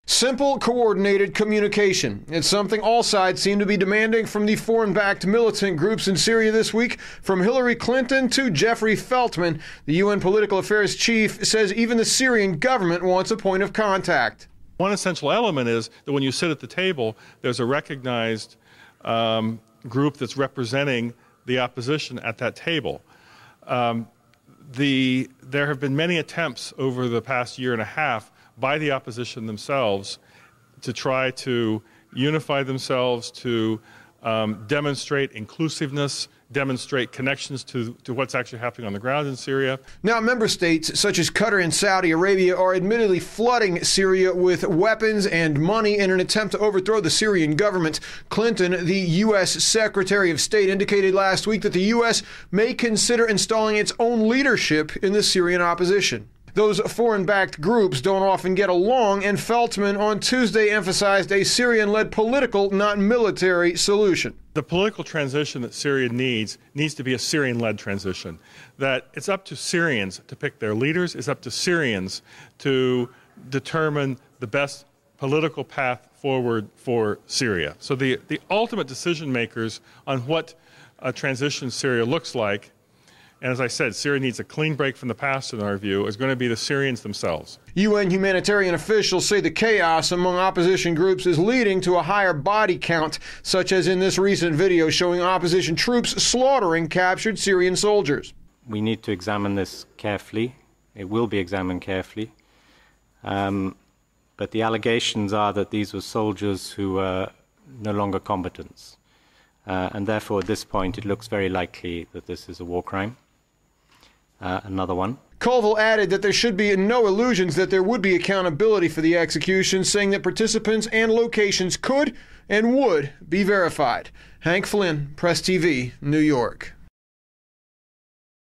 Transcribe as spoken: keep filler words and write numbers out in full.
Simple, coordinated communication. It's something all sides seem to be demanding from the foreign-backed militant groups in Syria this week. From Hillary Clinton to Jeffrey Feltman, the U N political affairs chief says even the Syrian government wants a point of contact. One essential element is that when you sit at the table, there's a recognized um, group that's representing the opposition at that table. Um, the, there have been many attempts over the past year and a half by the opposition themselves to try to unify themselves, to um, demonstrate inclusiveness, demonstrate connections to, to what's actually happening on the ground in Syria. Now, member states such as Qatar and Saudi Arabia are admittedly flooding Syria with weapons and money in an attempt to overthrow the Syrian government. Clinton, the U S Secretary of State, indicated last week that the U S may consider installing its own leadership in the Syrian opposition. Those foreign-backed groups don't often get along, and Feltman on Tuesday emphasized a Syrian-led political, not military, solution. The political transition that Syria needs needs to be a Syrian-led transition. That it's up to Syrians to pick their leaders, it's up to Syrians to determine the best political path forward for Syria. So the, the ultimate decision makers on what a transition Syria looks like, and as I said, Syria needs a clean break from the past, in our view, is going to be the Syrians themselves. U N humanitarian officials say the chaos among opposition groups is leading to a higher body count, such as in this recent video showing opposition troops slaughtering captured Syrian soldiers. We need to examine this carefully. It will be examined carefully. Um, but the allegations are that these were soldiers who were no longer combatants. Uh, and therefore, at this point, it looks very likely that this is a war crime. Uh, another one. Colville added that there should be no illusions that there would be accountability for the execution, saying that participants and locations could and would be verified. Hank Flynn, Press T V, New York.